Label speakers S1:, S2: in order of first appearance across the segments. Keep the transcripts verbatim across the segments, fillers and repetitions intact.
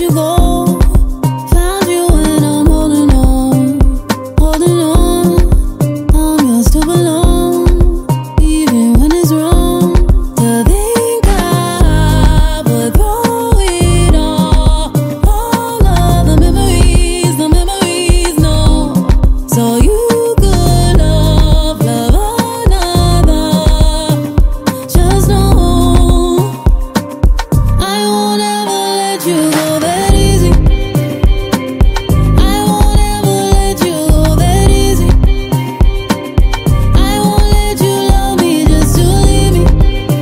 S1: you go. Found you and I'm holding on, holding on. I'm yours to belong, even when it's wrong. To think I would throw it all, all of the memories, the memories, no. So you could love, love another. Just know I won't ever let you go that easy. I won't ever let you go that easy. I won't let you love me just to leave me.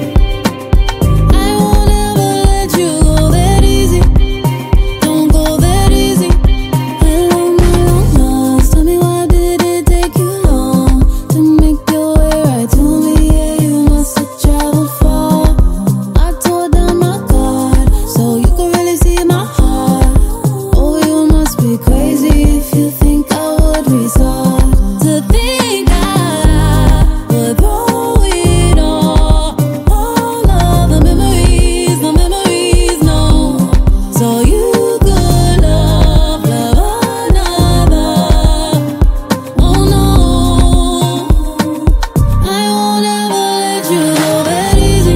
S1: I won't ever let you go that easy. Don't go that easy. Hello, my long lost. Tell me, why did it take you long to make your way right to me? Yeah, you must have traveled far. I tore down my guard so you could really see my heart. Oh, you must be crazy if you think I would resort. To think I would throw it all, all of the memories, the memories, no. So you could love, love another. Oh no, I won't ever let you go that easy.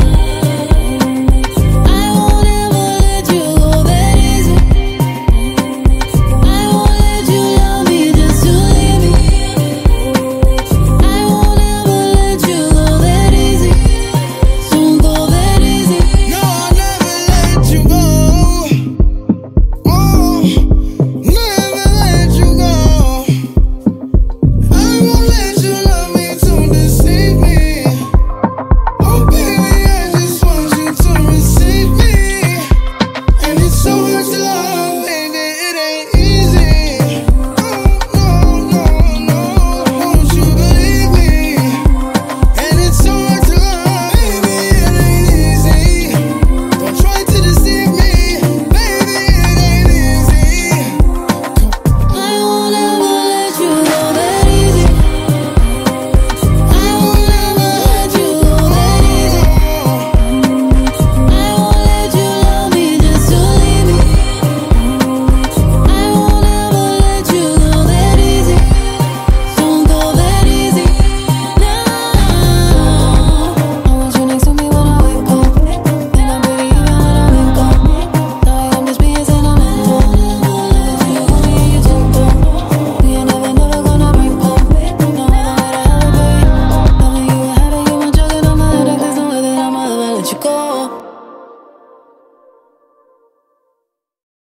S1: I won't ever let you go that easy. I won't let you love me just to leave me. I won't ever let you go that easy. Don't go that easy.
S2: No, I'll never let you go. Oh, never let you go. I won't let you love me to deceive me. Oh, baby, I just want you to receive me. And it's so hard to love, and it, it ain't easy. Oh, no, no, no, won't you believe me? And it's so hard to love, baby, it ain't easy. Don't try to deceive me, baby, it ain't easy.
S1: I won't ever let you go that easy. I won't ever let you go that easy. I won't let you love me just to leave me. I won't ever let you go that easy. Don't go that easy. No. I want you next to me when I wake up. Think I'm pretty even when I wake up. Now I'm just being sentimental. Let you go me and you too though. We ain't never, never gonna break up. No matter how we break. Loving you a habit, you my drug and I'm a addict. There's no way that I'ma ever let you go.